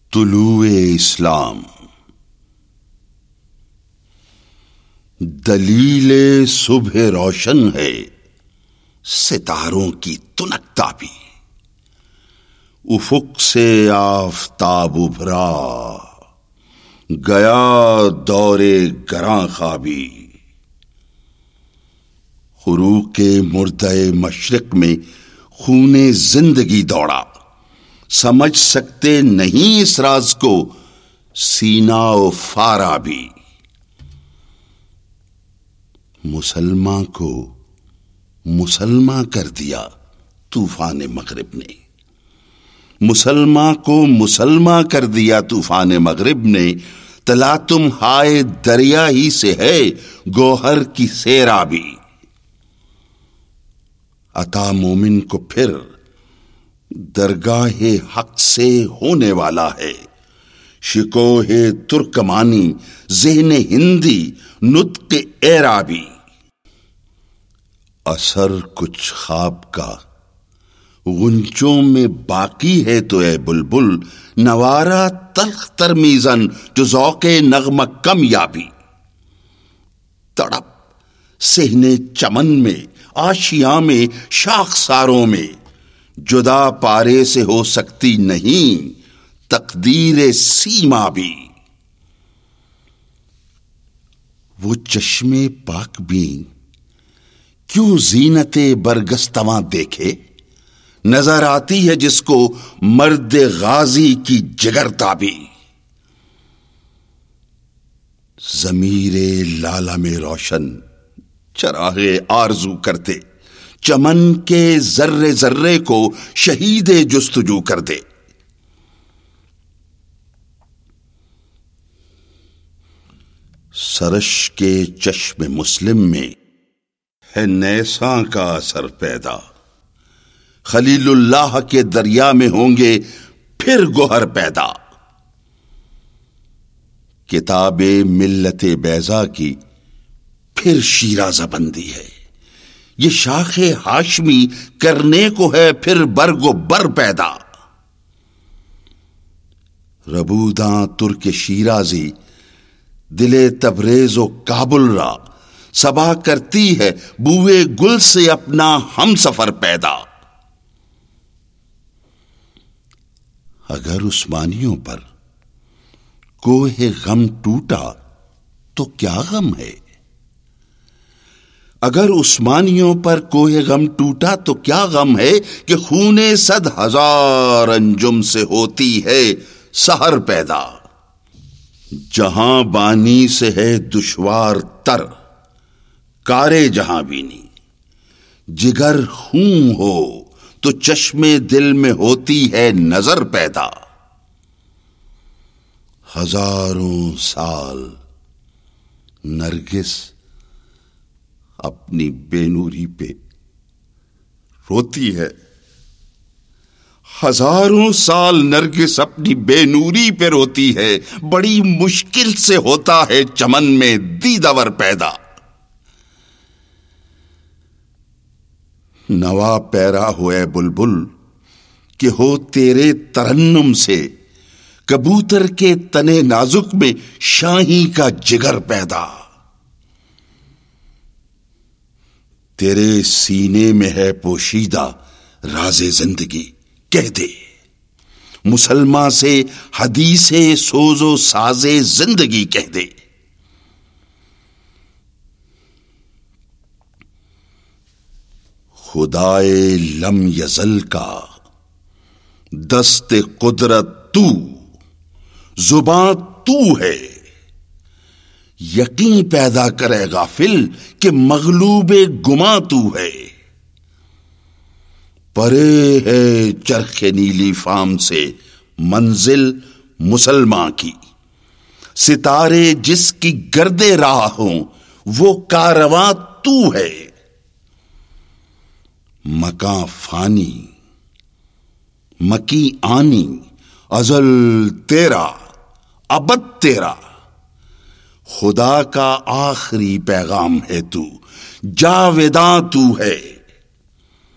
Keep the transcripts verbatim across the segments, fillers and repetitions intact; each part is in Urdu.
طلوع اسلام. دلیل صبح روشن ہے ستاروں کی تنکتا بھی. افق سے آفتاب ابھرا گیا دورے گراں خوابی. خروق مردہ مشرق میں خون زندگی دوڑا. سمجھ سکتے نہیں اس راز کو سینا و فارا بھی. مسلمان کو مسلمان کر دیا طوفان مغرب نے. مسلمان کو مسلمان کر دیا طوفان مغرب نے. تلاتم ہائے دریا ہی سے ہے گوہر کی سیرا بھی. عطا مومن کو پھر درگاہ حق سے ہونے والا ہے. شکوہ ترکمانی ذہن ہندی نطق اعرابی. اثر کچھ خواب کا غنچوں میں باقی ہے تو اے بلبل نوارا تلخ ترمیزن جو ذوق نغمہ کم یابی. تڑپ صحن چمن میں آشیاں میں شاخ ساروں میں جدا پارے سے ہو سکتی نہیں تقدیر سیما بھی. وہ چشمے پاک بین کیوں زینت برگستواں دیکھے. نظر آتی ہے جس کو مرد غازی کی جگر تابی. ضمیر لالا میں روشن چراغے آرزو کرتے چمن کے ذرے ذرے کو شہید جستجو کر دے. سرش کے چشم مسلم میں ہے نیساں کا اثر پیدا. خلیل اللہ کے دریا میں ہوں گے پھر گوہر پیدا. کتاب ملت بیضا کی پھر شیرازہ بندی ہے. یہ شاخ ہاشمی کرنے کو ہے پھر برگ و بر پیدا. ربوداں ترک شیرازی دل تبریز و کابل را صبا کرتی ہے بوئے گل سے اپنا ہم سفر پیدا. اگر عثمانیوں پر کوہ غم ٹوٹا تو کیا غم ہے. اگر عثمانیوں پر کوہ غم ٹوٹا تو کیا غم ہے کہ خون صد ہزار انجم سے ہوتی ہے سحر پیدا. جہاں بانی سے ہے دشوار تر کارے جہاں بینی. جگر خون ہو تو چشمے دل میں ہوتی ہے نظر پیدا. ہزاروں سال نرگس اپنی بے نوری پہ روتی ہے. ہزاروں سال نرگس اپنی بے نوری پہ روتی ہے. بڑی مشکل سے ہوتا ہے چمن میں دیدور پیدا. نوا پیرا ہوئے بلبل کہ ہو تیرے ترنم سے کبوتر کے تنے نازک میں شاہی کا جگر پیدا. تیرے سینے میں ہے پوشیدہ راز زندگی کہہ دے. مسلمان سے حدیث سوز و ساز زندگی کہہ دے. خدائے لم یزل کا دست قدرت تو زباں تو ہے. یقین پیدا کرے غافل کہ مغلوب گماں تو ہے. پرے ہے چرخ نیلی فام سے منزل مسلمان کی. ستارے جس کی گرد راہ ہوں وہ کارواں تو ہے. مکاں فانی مکی آنی ازل تیرا ابد تیرا. خدا کا آخری پیغام ہے تو جاویداں تو ہے.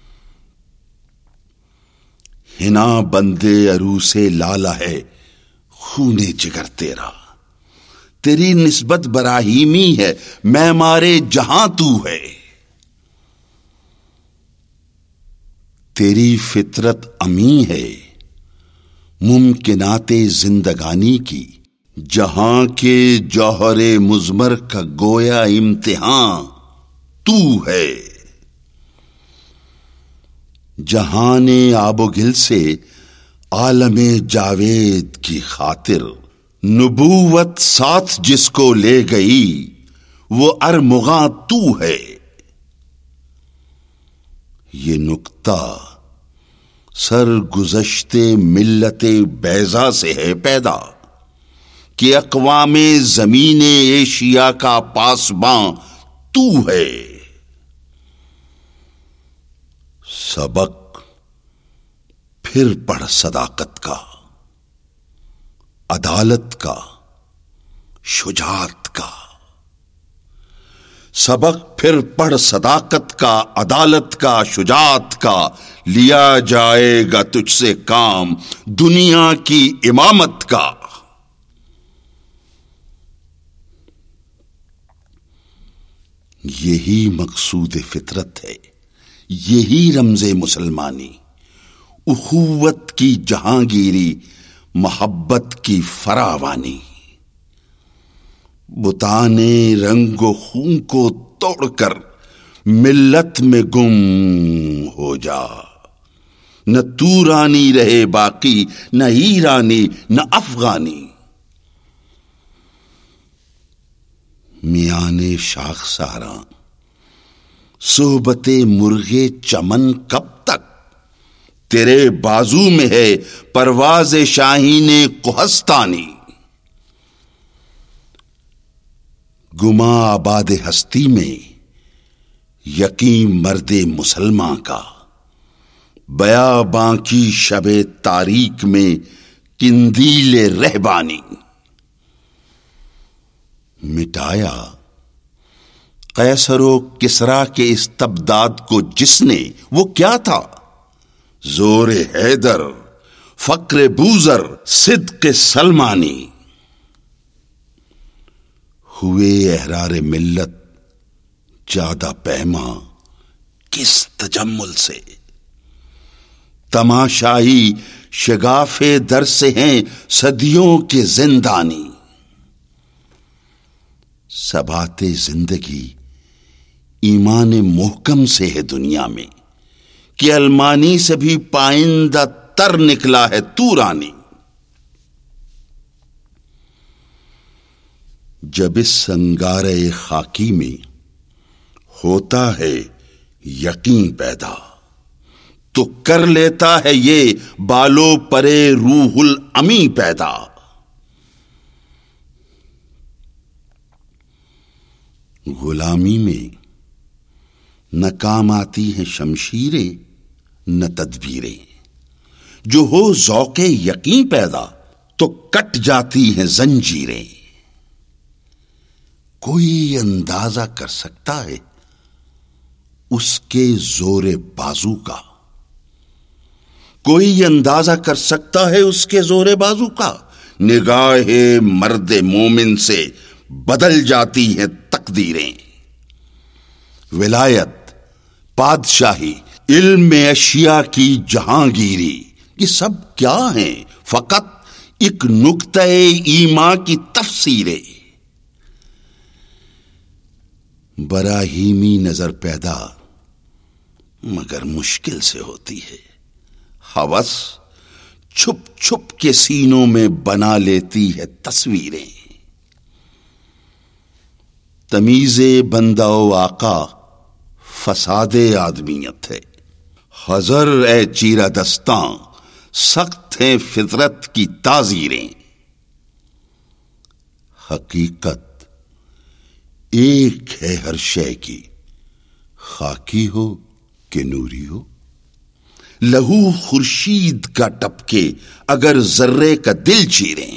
ہنا بندے عروس لالا ہے خون جگر تیرا، تیری نسبت براہیمی ہے، میں مارے جہاں تو ہے. تیری فطرت امی ہے ممکنات زندگانی کی، جہاں کے جوہر مضمر کا گویا امتحان تو ہے. جہان آب و گل سے عالم جاوید کی خاطر، نبوت ساتھ جس کو لے گئی وہ ارمغاں تو ہے. یہ نکتہ سر گزشتے ملت بیضا سے ہے پیدا کہ اقوام زمین ایشیا کا پاسباں تو ہے. سبق پھر پڑھ صداقت کا، عدالت کا، شجاعت کا. سبق پھر پڑھ صداقت کا، عدالت کا، شجاعت کا. لیا جائے گا تجھ سے کام دنیا کی امامت کا. یہی مقصود فطرت ہے، یہی رمز مسلمانی، اخوت کی جہانگیری، محبت کی فراوانی. بتانے رنگ و خون کو توڑ کر ملت میں گم ہو جا. نہ تو رانی رہے باقی، نہ ایرانی نہ افغانی. میانے شاخ سارا صحبت مرغے چمن کب تک، تیرے بازو میں ہے پرواز شاہین کوہستانی. گما آباد ہستی میں یقین مرد مسلمان کا، بیاباں کی شب تاریک میں قندیل رہبانی. مٹایا قیصر و کسریٰ کے استبداد کو جس نے، وہ کیا تھا؟ زور حیدر، فقر بوذر، صدق سلمانی. ہوئے احرار ملت جادہ پیما کس تجمل سے، تماشائی شگاف در سے ہیں صدیوں کے زندانی. ثبات زندگی ایمان محکم سے ہے دنیا میں، کہ المانی سے بھی پائندہ تر نکلا ہے تو رانی. جب اس سنگارے خاکی میں ہوتا ہے یقین پیدا، تو کر لیتا ہے یہ بالو پرے روح الامی پیدا. غلامی میں نہ کام آتی ہیں شمشیریں نہ تدبیریں، جو ہو ذوق یقین پیدا تو کٹ جاتی ہیں زنجیریں. کوئی اندازہ کر سکتا ہے اس کے زور بازو کا، کوئی اندازہ کر سکتا ہے اس کے زور بازو کا. نگاہ مرد مومن سے بدل جاتی ہیں تقدیریں. ولایت، بادشاہی، علم اشیاء کی جہانگیری، یہ سب کیا ہیں؟ فقط ایک نقطہ ایمان کی تفسیریں. براہیمی نظر پیدا مگر مشکل سے ہوتی ہے. ہوس چھپ چھپ کے سینوں میں بنا لیتی ہے تصویریں. تمیز بندہ و آقا فساد آدمیت ہے. حذر اے چیرہ دستاں، سخت ہیں فطرت کی تعزیریں. حقیقت ایک ہے ہر شے کی، خاکی ہو کہ نوری ہو. لہو خورشید کا ٹپکے اگر ذرے کا دل چیریں.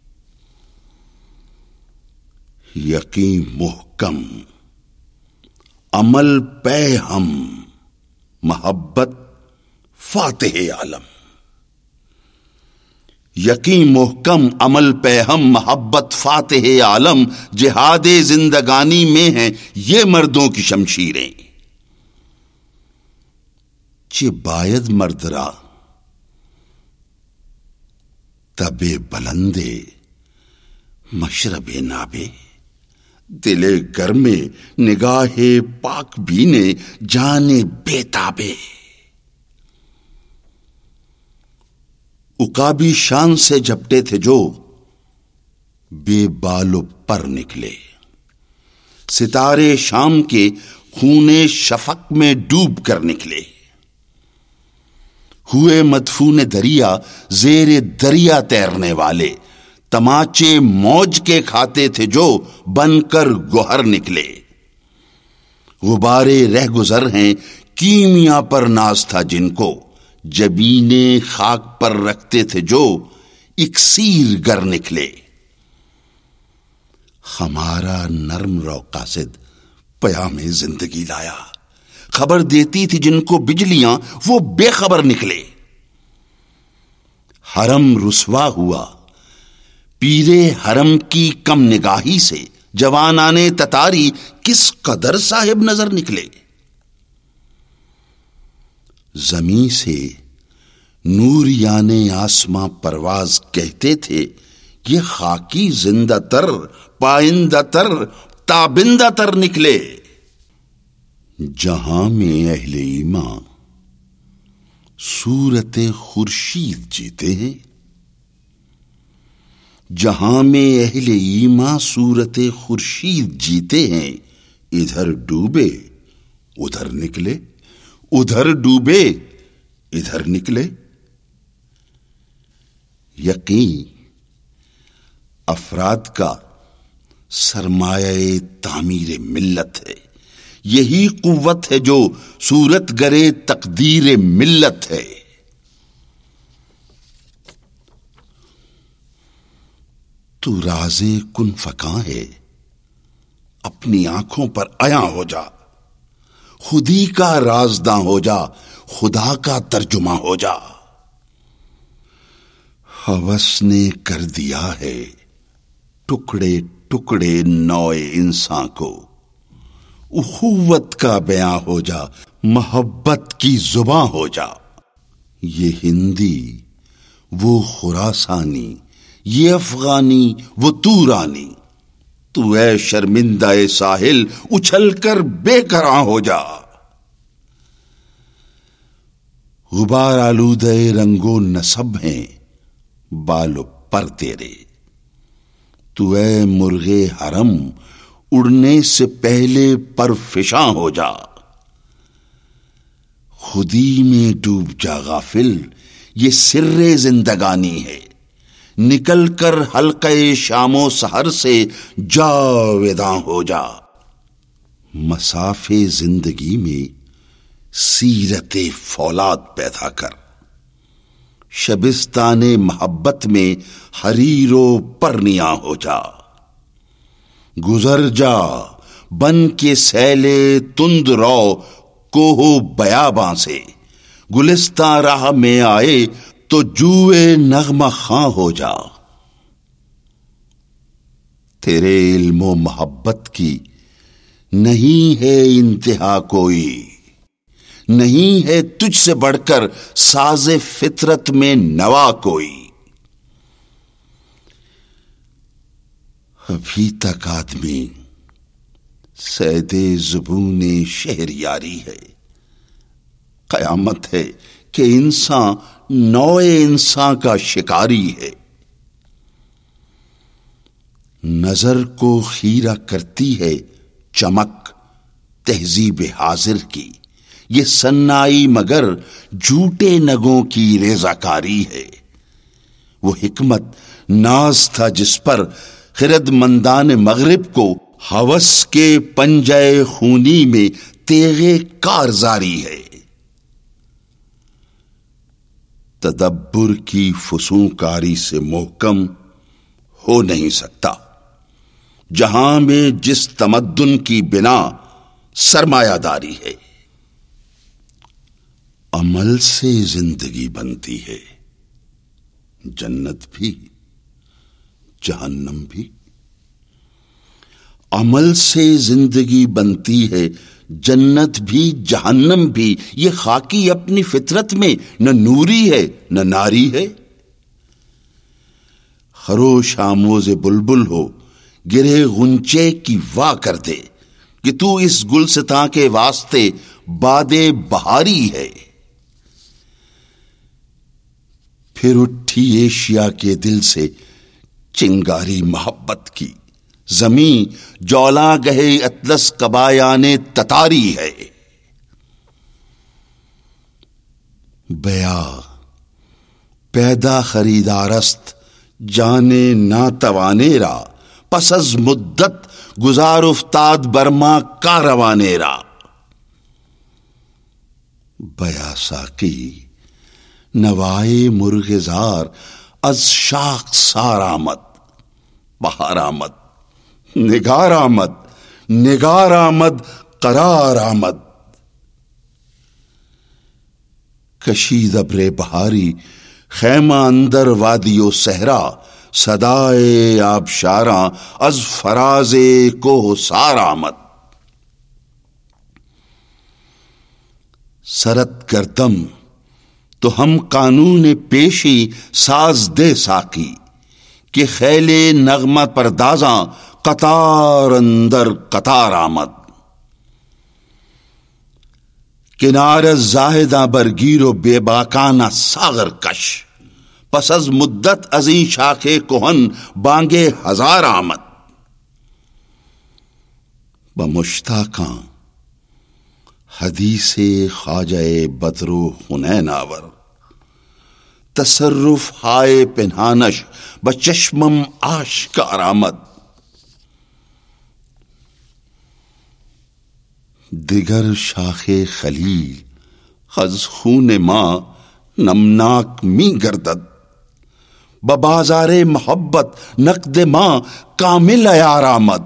یقین محکم، عمل پے ہم، محبت فاتح عالم. یقین محکم عمل پہ ہم محبت فاتح عالم جہاد زندگانی میں ہیں یہ مردوں کی شمشیریں. چہ باید مردرا تبے بلندے مشرب نابے دل گرمے نگاہ پاک بینے جانے بے تابے. عقابی شان سے جھپٹے تھے جو بے بالو پر نکلے، ستارے شام کے خونے شفق میں ڈوب کر نکلے. ہوئے مدفون دریا زیر دریا تیرنے والے، تماچے موج کے کھاتے تھے جو بن کر گوہر نکلے. غبارے رہ گزر ہیں کیمیا پر ناز تھا جن کو، جبینے خاک پر رکھتے تھے جو اکسیر گر نکلے. ہمارا نرم رو قاصد پیام زندگی لایا، خبر دیتی تھی جن کو بجلیاں وہ بے خبر نکلے. حرم رسوا ہوا پیرے حرم کی کم نگاہی سے، جوانانے تتاری کس قدر صاحب نظر نکلے. زمیں سے نور یانے آسماں پرواز کہتے تھے، یہ خاکی زندہ تر پائندہ تر تابندہ تر نکلے. جہاں میں اہل ایمان صورت خورشید جیتے ہیں، جہاں میں اہل ایمان صورت خورشید جیتے ہیں، ادھر ڈوبے ادھر نکلے، ادھر ڈوبے ادھر نکلے. یقین افراد کا سرمایہ تعمیر ملت ہے، یہی قوت ہے جو صورت گرے تقدیر ملت ہے. تو راز کن فکاں ہے، اپنی آنکھوں پر عیاں ہو جا، خودی کا رازداں ہو جا، خدا کا ترجمہ ہو جا. ہوس نے کر دیا ہے ٹکڑے ٹکڑے نوع انسان کو، اخوت کا بیاں ہو جا، محبت کی زباں ہو جا. یہ ہندی وہ خراسانی، یہ افغانی وہ تورانی، تو اے شرمندہ ساحل اچھل کر بے قرار ہو جا. غبار آلودہ رنگو نصب ہیں بالو پر تیرے، تو اے مرغے حرم اڑنے سے پہلے پر فشاں ہو جا. خودی میں ڈوب جا غافل، یہ سر زندگانی ہے، نکل کر حلقہ شام و سحر سے جاویداں ہو جا. مسافے زندگی میں سیرت فولاد پیدا کر، شبستان محبت میں حریر و پرنیاں ہو جا. گزر جا بن کے سیلے تند رو کوہو بیاباں سے، گلستان راہ میں آئے تو جوئے نغمہ خاں ہو جا. تیرے علم و محبت کی نہیں ہے انتہا کوئی، نہیں ہے تجھ سے بڑھ کر ساز فطرت میں نوا کوئی. ابھی تک آدمی سید زبون شہر یاری ہے، قیامت ہے کہ انسان نوع انسان کا شکاری ہے. نظر کو خیرہ کرتی ہے چمک تہذیب حاضر کی، یہ سنائی مگر جھوٹے نگوں کی رضاکاری ہے. وہ حکمت ناز تھا جس پر خرد مندان مغرب کو ہوس کے پنجے خونی میں تیغے کارزاری ہے. تدبر کی فسوں کاری سے محکم ہو نہیں سکتا جہاں میں جس تمدن کی بنا سرمایہ داری ہے. عمل سے زندگی بنتی ہے، جنت بھی جہنم بھی۔ عمل سے زندگی بنتی ہے، جنت بھی جہنم بھی۔ یہ خاکی اپنی فطرت میں نہ نوری ہے نہ ناری ہے۔ خروش آموز بلبل ہو، گرے غنچے کی واہ کر دے کہ تو اس گلستاں کے واسطے بادے بہاری ہے۔ پھر اٹھی ایشیا کے دل سے چنگاری محبت کی، زمین جولا گہے اطلس قبایان تتاری ہے۔ بیا پیدا خریدارست جانے نہ توانے را، پس از مدت گزار افتاد برما کا روانے را۔ بیا ساقی نوائے مرغزار از شاخ سار آمد، بہار آمد، نگار آمد، نگار آمد، قرار آمد۔ کشید ابر بہاری خیمہ اندر وادی و صحرا، صدائے آبشاراں از فراز کوہ سار آمد۔ سرت گردم تو ہم قانون پیشی ساز دے ساقی، کہ خیل نغمہ پردازاں قطار اندر قطار آمد۔ کنار زاہداں برگیر و بے باکانہ ساغر کش، پس از مدت ازیں شاخ کہن بانگے ہزار آمد۔ بمشتاقاں حدیث خواجہ بدر و حنین آور، تصرف ہائے پنہانش بچشمم آشکار آمد۔ دیگر شاخ خلیل خز خون ماں نمناک می گردد، ببازار محبت نقد ماں کامل عیار آمد۔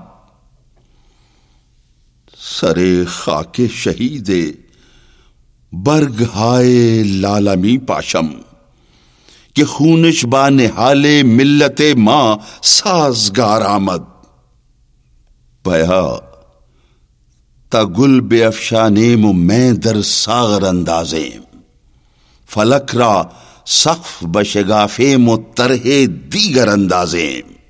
سرے خاک شہید برگ ہائے لالمی پاشم، کہ خونش با نہال ملت ماں سازگار آمد۔ بیا تا گل بے افشانیم و میں در ساغر اندازیم، فلک را سقف بشگافیم و طرح دیگر اندازیم۔